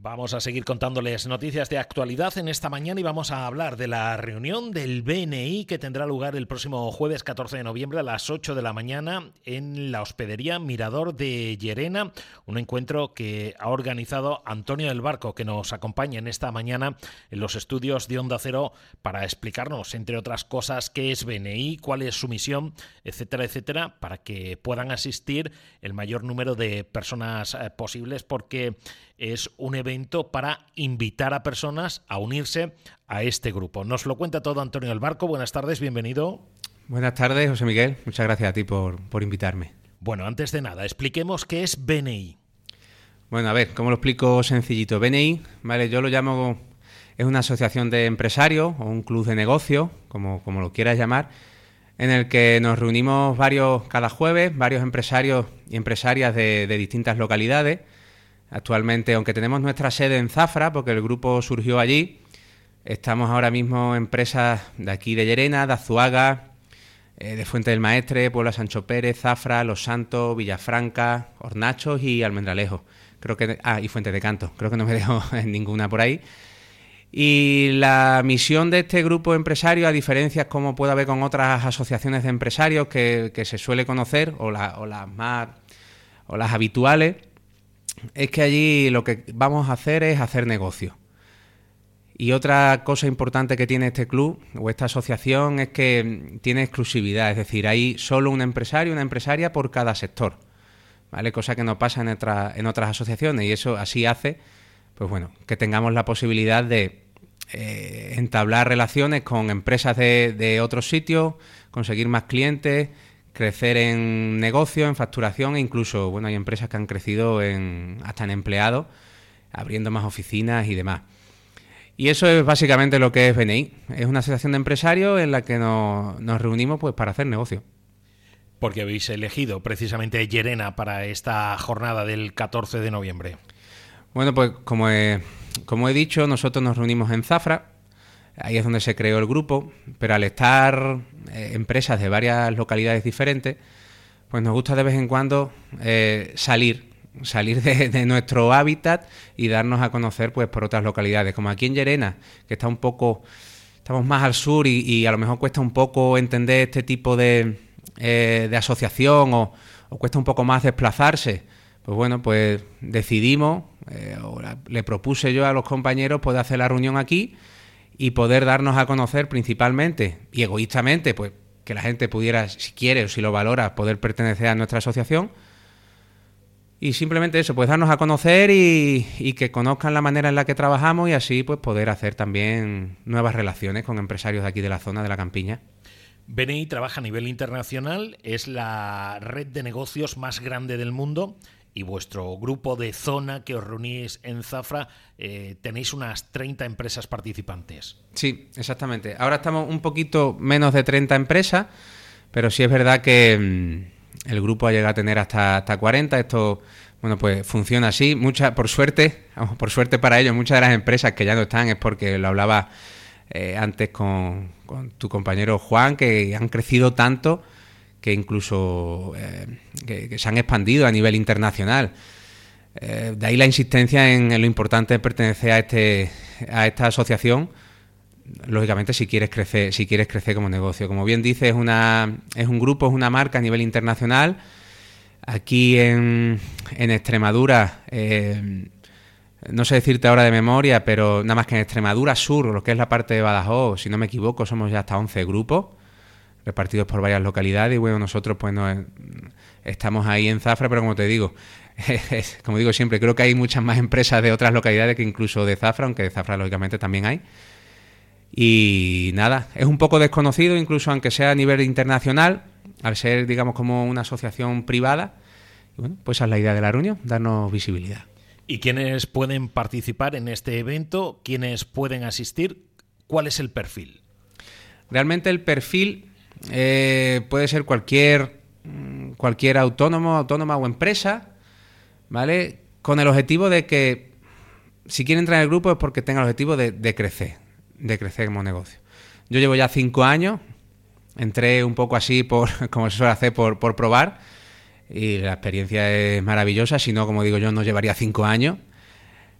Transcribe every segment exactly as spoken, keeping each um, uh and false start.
Vamos a seguir contándoles noticias de actualidad en esta mañana y vamos a hablar de la reunión del B N I que tendrá lugar el próximo jueves catorce de noviembre a las ocho de la mañana en la hospedería Mirador de Llerena, un encuentro que ha organizado Antonio del Barco, que nos acompaña en esta mañana en los estudios de Onda Cero para explicarnos, entre otras cosas, qué es B N I, cuál es su misión, etcétera, etcétera, para que puedan asistir el mayor número de personas eh, posibles, porque es un evento para invitar a personas a unirse a este grupo. Nos lo cuenta todo Antonio del Barco. Buenas tardes, bienvenido. Buenas tardes, José Miguel. Muchas gracias a ti por, por invitarme. Bueno, antes de nada, expliquemos qué es B N I. Bueno, a ver, ¿cómo lo explico sencillito? B N I, vale, yo lo llamo, es una asociación de empresarios o un club de negocio, como, como lo quieras llamar, en el que nos reunimos varios cada jueves, varios empresarios y empresarias de, de distintas localidades. Actualmente, aunque tenemos nuestra sede en Zafra, porque el grupo surgió allí, estamos ahora mismo empresas de aquí de Llerena, de Azuaga, eh, de Fuente del Maestre, Puebla Sancho Pérez, Zafra, Los Santos, Villafranca, Hornachos y Almendralejo. Creo que ah, y Fuente de Canto. Creo que no me dejo en ninguna por ahí. Y la misión de este grupo empresario, a diferencia como puede haber con otras asociaciones de empresarios que, que se suele conocer, o, la, o las más o las habituales, es que allí lo que vamos a hacer es hacer negocio. Y otra cosa importante que tiene este club o esta asociación es que tiene exclusividad, es decir, hay solo un empresario, una empresaria por cada sector, ¿vale? Cosa que no pasa en, otra, en otras asociaciones, y eso así hace, pues bueno, que tengamos la posibilidad de eh, entablar relaciones con empresas de, de otros sitios, conseguir más clientes, crecer en negocio, en facturación, e incluso, bueno, hay empresas que han crecido en, hasta en empleados, abriendo más oficinas y demás. Y eso es básicamente lo que es B N I. Es una asociación de empresarios en la que nos, nos reunimos pues para hacer negocio. Porque habéis elegido precisamente Llerena para esta jornada del catorce de noviembre. Bueno, pues como he, como he dicho, nosotros nos reunimos en Zafra. Ahí es donde se creó el grupo, pero al estar eh, empresas de varias localidades diferentes, pues nos gusta de vez en cuando eh, salir, salir de, de nuestro hábitat y darnos a conocer pues por otras localidades, como aquí en Llerena, que está un poco, estamos más al sur y, y a lo mejor cuesta un poco entender este tipo de, eh, de asociación o, o cuesta un poco más desplazarse. Pues bueno, pues decidimos, eh, o la, le propuse yo a los compañeros poder hacer la reunión aquí y poder darnos a conocer principalmente y egoístamente, pues que la gente pudiera, si quiere o si lo valora, poder pertenecer a nuestra asociación. Y simplemente eso, pues darnos a conocer y, y que conozcan la manera en la que trabajamos y así pues poder hacer también nuevas relaciones con empresarios de aquí de la zona de la Campiña. B N I trabaja a nivel internacional, es la red de negocios más grande del mundo. Y vuestro grupo de zona que os reunís en Zafra, eh, tenéis unas treinta empresas participantes. Sí, exactamente. Ahora estamos un poquito menos de treinta empresas, pero sí es verdad que mmm, el grupo ha llegado a tener hasta, hasta cuarenta. Esto, bueno, pues funciona así. Muchas, por suerte, vamos, por suerte para ellos, muchas de las empresas que ya no están es porque lo hablaba eh, antes con, con tu compañero Juan, que han crecido tanto que incluso eh, que, que se han expandido a nivel internacional. Eh, de ahí la insistencia en, en lo importante de pertenecer a este a esta asociación, lógicamente si quieres crecer, si quieres crecer como negocio. Como bien dices, es una es un grupo, es una marca a nivel internacional. Aquí en, en Extremadura, eh, no sé decirte ahora de memoria, pero nada más que en Extremadura Sur, lo que es la parte de Badajoz, si no me equivoco, somos ya hasta once grupos repartidos por varias localidades, y bueno, nosotros pues no estamos ahí en Zafra, pero como te digo, como digo siempre, creo que hay muchas más empresas de otras localidades que incluso de Zafra, aunque de Zafra lógicamente también hay. Y nada, es un poco desconocido, incluso aunque sea a nivel internacional, al ser, digamos, como una asociación privada. Y bueno, pues esa es la idea de la reunión, darnos visibilidad. ¿Y quiénes pueden participar en este evento? ¿Quiénes pueden asistir? ¿Cuál es el perfil? Realmente el perfil Eh, puede ser cualquier cualquier autónomo, autónoma o empresa, ¿vale? Con el objetivo de que si quiere entrar en el grupo es porque tenga el objetivo de, de crecer, de crecer como negocio. Yo llevo ya cinco años, entré un poco así por, como se suele hacer, por, por probar, y la experiencia es maravillosa. Si no, como digo yo, no llevaría cinco años.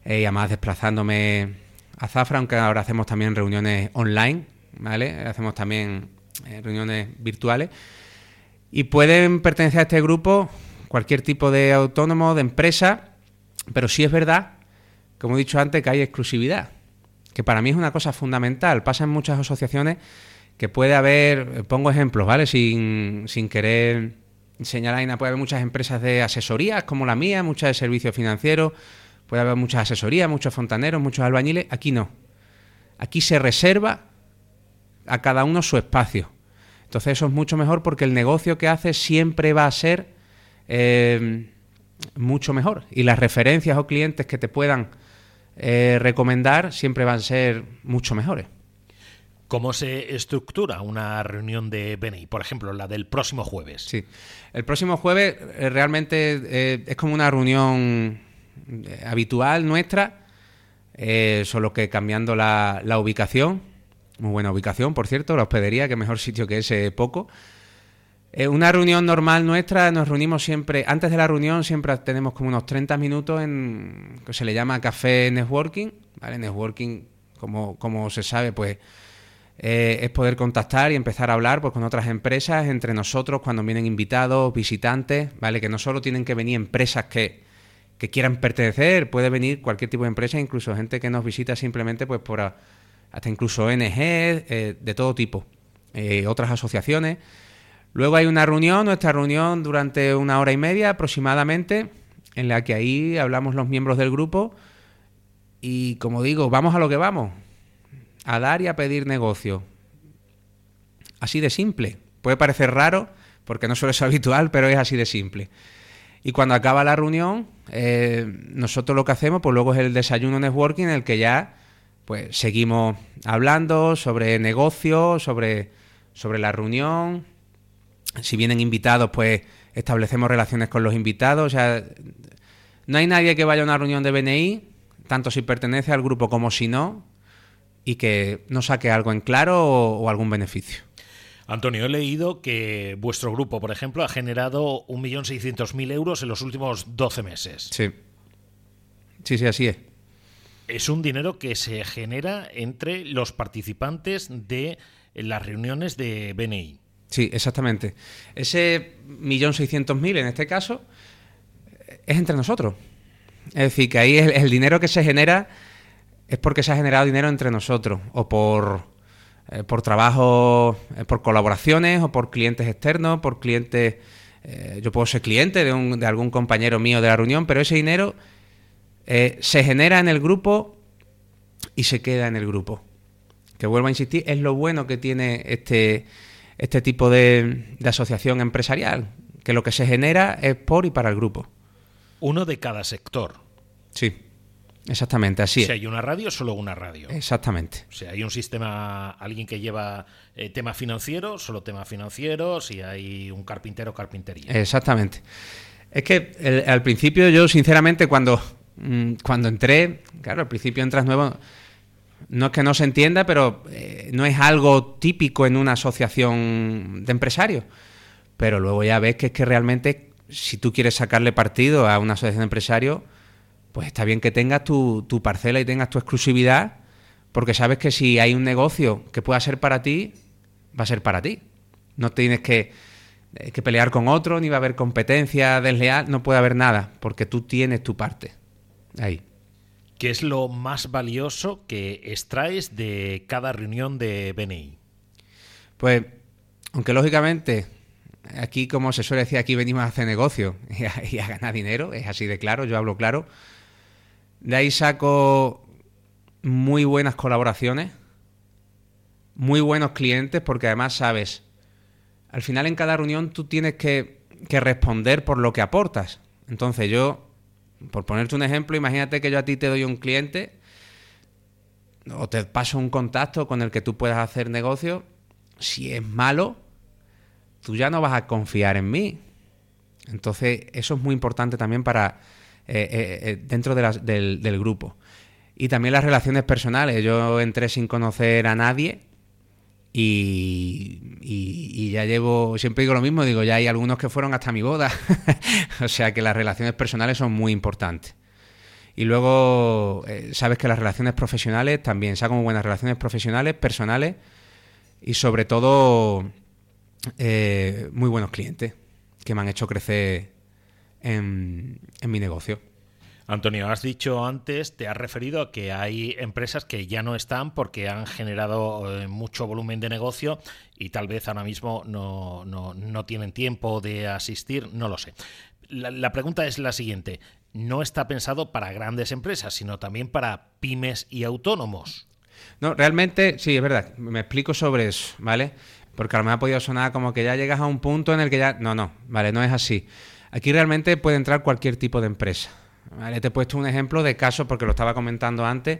eh, y además desplazándome a Zafra, aunque ahora hacemos también reuniones online, ¿vale? Hacemos también eh, reuniones virtuales. Y pueden pertenecer a este grupo cualquier tipo de autónomo, de empresa, pero sí es verdad, como he dicho antes, que hay exclusividad, que para mí es una cosa fundamental. Pasa en muchas asociaciones que puede haber, pongo ejemplos, ¿vale? Sin, sin querer señalar nada, puede haber muchas empresas de asesorías como la mía, muchas de servicios financieros, puede haber muchas asesorías, muchos fontaneros, muchos albañiles. Aquí no. Aquí se reserva a cada uno su espacio. Entonces eso es mucho mejor porque el negocio que hace siempre va a ser eh, mucho mejor. Y las referencias o clientes que te puedan eh, recomendar siempre van a ser mucho mejores. ¿Cómo se estructura una reunión de B N I? Por ejemplo, la del próximo jueves. Sí, el próximo jueves eh, realmente eh, es como una reunión eh, habitual nuestra, eh, solo que cambiando la, la ubicación. Muy buena ubicación, por cierto, la hospedería, que mejor sitio que ese, poco. Eh, una reunión normal nuestra, nos reunimos siempre, antes de la reunión siempre tenemos como unos treinta minutos en que se le llama café networking, ¿vale? Networking, como, como se sabe, pues eh, es poder contactar y empezar a hablar pues con otras empresas, entre nosotros, cuando vienen invitados, visitantes, ¿vale? Que no solo tienen que venir empresas que, que quieran pertenecer, puede venir cualquier tipo de empresa, incluso gente que nos visita simplemente pues por... A, hasta incluso O N G, eh, de todo tipo, eh, otras asociaciones. Luego hay una reunión, nuestra reunión durante una hora y media aproximadamente, en la que ahí hablamos los miembros del grupo y, como digo, vamos a lo que vamos, a dar y a pedir negocio. Así de simple. Puede parecer raro, porque no suele ser habitual, pero es así de simple. Y cuando acaba la reunión, eh, nosotros lo que hacemos, pues luego es el desayuno networking, en el que ya pues seguimos hablando sobre negocios, sobre, sobre la reunión. Si vienen invitados, pues establecemos relaciones con los invitados. O sea, no hay nadie que vaya a una reunión de B N I, tanto si pertenece al grupo como si no, y que no saque algo en claro o, o algún beneficio. Antonio, he leído que vuestro grupo, por ejemplo, ha generado un millón seiscientos mil euros en los últimos doce meses. Sí, sí, sí, así es. Es un dinero que se genera entre los participantes de las reuniones de B N I. Sí, exactamente. Ese millón seiscientos mil, en este caso, es entre nosotros. Es decir, que ahí el, el dinero que se genera es porque se ha generado dinero entre nosotros, o por, eh, por trabajo, eh, por colaboraciones, o por clientes externos, por clientes... Eh, yo puedo ser cliente de, un, de algún compañero mío de la reunión, pero ese dinero... Eh, se genera en el grupo y se queda en el grupo. Que vuelvo a insistir, es lo bueno que tiene este, este tipo de, de asociación empresarial, que lo que se genera es por y para el grupo. Uno de cada sector. Sí, exactamente, así es. Si hay una radio, solo una radio. Exactamente. Si hay un sistema, alguien que lleva eh, tema financiero, solo tema financiero. Si hay un carpintero, carpintería. Exactamente. Es que el, al principio yo, sinceramente, cuando... Cuando entré, claro, al principio entras nuevo, no es que no se entienda, pero eh, no es algo típico en una asociación de empresarios. Pero luego ya ves que es que realmente, si tú quieres sacarle partido a una asociación de empresarios, pues está bien que tengas tu, tu parcela y tengas tu exclusividad, porque sabes que si hay un negocio que pueda ser para ti, va a ser para ti. No tienes que, eh, que pelear con otro, ni va a haber competencia desleal, no puede haber nada, porque tú tienes tu parte. Ahí. ¿Qué es lo más valioso que extraes de cada reunión de B N I? Pues, aunque lógicamente, aquí como se suele decir, aquí venimos a hacer negocio y a, y a ganar dinero, es así de claro, yo hablo claro. De ahí saco muy buenas colaboraciones, muy buenos clientes, porque además sabes, al final en cada reunión tú tienes que, que responder por lo que aportas. Entonces yo... Por ponerte un ejemplo, imagínate que yo a ti te doy un cliente o te paso un contacto con el que tú puedas hacer negocio. Si es malo, tú ya no vas a confiar en mí. Entonces, eso es muy importante también para eh, eh, dentro de las, del, del grupo. Y también las relaciones personales. Yo entré sin conocer a nadie y, y, y ya llevo, siempre digo lo mismo, digo, ya hay algunos que fueron hasta mi boda. O sea que las relaciones personales son muy importantes. Y luego eh, sabes que las relaciones profesionales también, saco muy buenas relaciones profesionales, personales y sobre todo eh, muy buenos clientes que me han hecho crecer en, en mi negocio. Antonio, has dicho antes, te has referido a que hay empresas que ya no están porque han generado eh, mucho volumen de negocio y tal vez ahora mismo no, no, no tienen tiempo de asistir, no lo sé. La, la pregunta es la siguiente, no está pensado para grandes empresas, sino también para pymes y autónomos. No, realmente, sí, es verdad, me explico sobre eso, ¿vale? Porque a lo mejor ha podido sonar como que ya llegas a un punto en el que ya... No, no, vale, no es así. Aquí realmente puede entrar cualquier tipo de empresa. Vale, te he puesto un ejemplo de caso, porque lo estaba comentando antes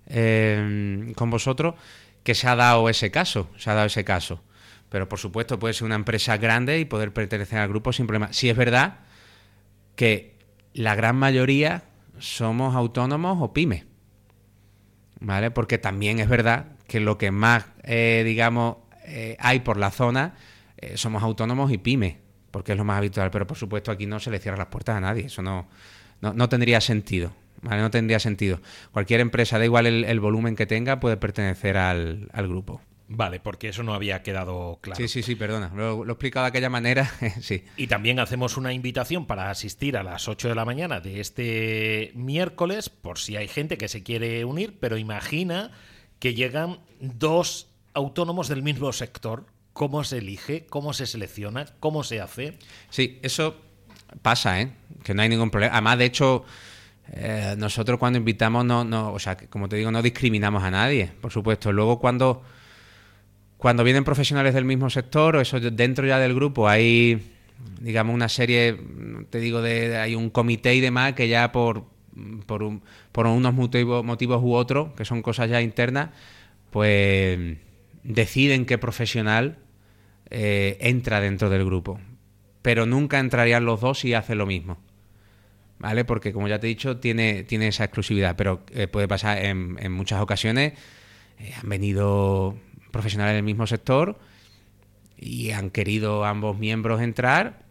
eh, con vosotros, que se ha dado ese caso, se ha dado ese caso. Pero por supuesto puede ser una empresa grande y poder pertenecer al grupo sin problema. Sí es verdad que la gran mayoría somos autónomos o pymes, ¿vale? Porque también es verdad que lo que más, eh, digamos, eh, hay por la zona eh, somos autónomos y pymes, porque es lo más habitual. Pero por supuesto aquí no se le cierran las puertas a nadie, eso no... No, no tendría sentido, ¿vale? No tendría sentido. Cualquier empresa, da igual el, el volumen que tenga, puede pertenecer al, al grupo. Vale, porque eso no había quedado claro. Sí, sí, sí, perdona. Lo, lo he explicado de aquella manera, sí. Y también hacemos una invitación para asistir a las ocho de la mañana de este miércoles, por si hay gente que se quiere unir, pero imagina que llegan dos autónomos del mismo sector. ¿Cómo se elige? ¿Cómo se selecciona? ¿Cómo se hace? Sí, eso... pasa, ¿eh? Que no hay ningún problema. Además, de hecho, eh, nosotros cuando invitamos, no, no, o sea, como te digo, no discriminamos a nadie, por supuesto. Luego, cuando, cuando vienen profesionales del mismo sector, o eso dentro ya del grupo, hay, digamos, una serie, te digo, de, hay un comité y demás que ya por, por, un, por unos motivos, motivos u otros, que son cosas ya internas, pues deciden qué profesional eh, entra dentro del grupo. Pero nunca entrarían los dos si hacen lo mismo, ¿vale? Porque, como ya te he dicho, tiene, tiene esa exclusividad, pero eh, puede pasar en, en muchas ocasiones. Eh, han venido profesionales del mismo sector y han querido ambos miembros entrar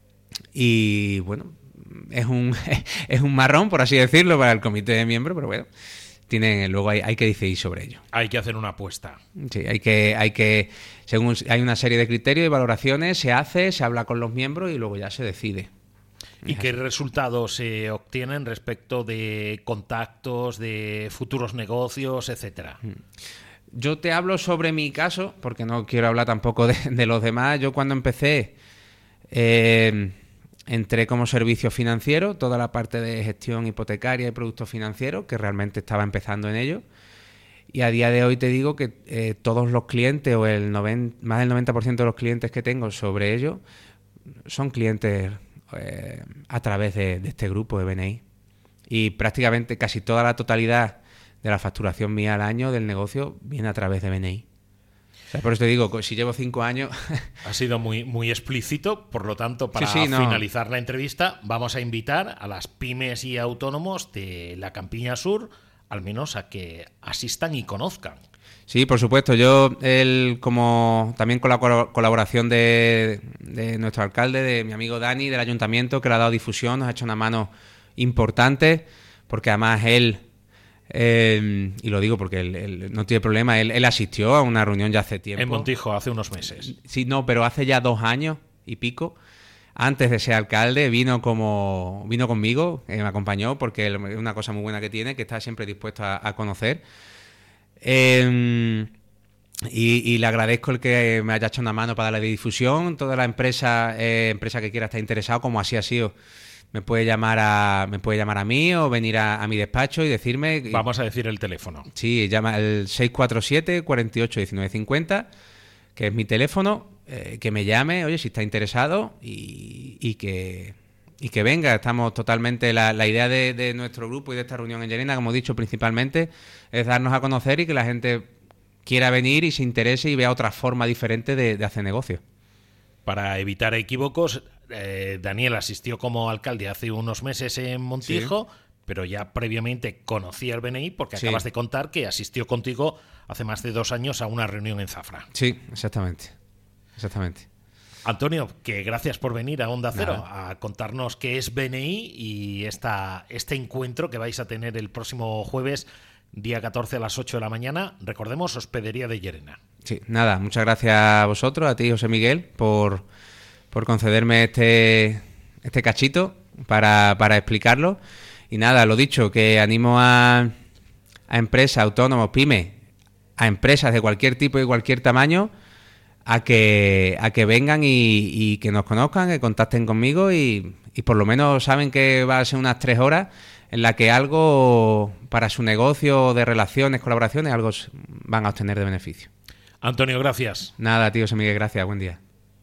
y, bueno, es un, es un marrón, por así decirlo, para el comité de miembros, pero bueno, tienen, luego hay, hay que decidir sobre ello. Hay que hacer una apuesta. Sí, hay que, hay que, según hay una serie de criterios y valoraciones, se hace, se habla con los miembros y luego ya se decide. ¿Y qué resultados se obtienen respecto de contactos, de futuros negocios, etcétera? Yo te hablo sobre mi caso, porque no quiero hablar tampoco de, de los demás. Yo cuando empecé, eh, entré como servicio financiero, toda la parte de gestión hipotecaria y productos financieros, que realmente estaba empezando en ello. Y a día de hoy te digo que eh, todos los clientes, o el noventa, más del noventa por ciento de los clientes que tengo sobre ello, son clientes eh, a través de, de este grupo de B N I. Y prácticamente casi toda la totalidad de la facturación mía al año del negocio viene a través de B N I. O sea, por eso te digo, si llevo cinco años... Ha sido muy, muy explícito, por lo tanto, para sí, sí, no. finalizar la entrevista, vamos a invitar a las pymes y autónomos de la Campiña Sur, al menos a que asistan y conozcan. Sí, por supuesto. Yo, el, como también con la colaboración de, de nuestro alcalde, de mi amigo Dani, del ayuntamiento, que le ha dado difusión, nos ha hecho una mano importante, porque además él... Eh, y lo digo porque él, él no tiene problema, él, él asistió a una reunión ya hace tiempo. En Montijo, hace unos meses. Sí, no, pero hace ya dos años y pico. Antes de ser alcalde, vino como vino conmigo, eh, me acompañó, porque es una cosa muy buena que tiene, que está siempre dispuesto a, a conocer. Eh, y, y le agradezco el que me haya hecho una mano para darle difusión. Toda la empresa, eh, empresa que quiera estar interesado, como así ha sido, me puede llamar a me puede llamar a mí o venir a, a mi despacho y decirme... Vamos a decir el teléfono. Sí, llama al seis cuatro siete, cuatro ocho, uno nueve cinco cero, que es mi teléfono, eh, que me llame, oye, si está interesado y, y que y que venga. Estamos totalmente... La, la idea de, de nuestro grupo y de esta reunión en Llerena, como he dicho principalmente, es darnos a conocer y que la gente quiera venir y se interese y vea otra forma diferente de, de hacer negocio. Para evitar equívocos... Eh, Daniel asistió como alcalde hace unos meses en Montijo, sí, pero ya previamente conocía el B N I porque sí, acabas de contar que asistió contigo hace más de dos años a una reunión en Zafra. Sí, exactamente. Exactamente. Antonio, que gracias por venir a Onda Cero Nada. a contarnos qué es B N I y esta, este encuentro que vais a tener el próximo jueves, día catorce a las ocho de la mañana. Recordemos, Hospedería de Llerena. Sí, nada, muchas gracias a vosotros, a ti, José Miguel, por, por concederme este, este cachito para, para explicarlo. Y nada, lo dicho, que animo a, a empresas, autónomos, pymes, a empresas de cualquier tipo y cualquier tamaño, a que, a que vengan y, y que nos conozcan, que contacten conmigo y, y por lo menos saben que va a ser unas tres horas en la que algo para su negocio de relaciones, colaboraciones, algo van a obtener de beneficio. Antonio, gracias. Nada, tío, José Miguel, gracias, buen día.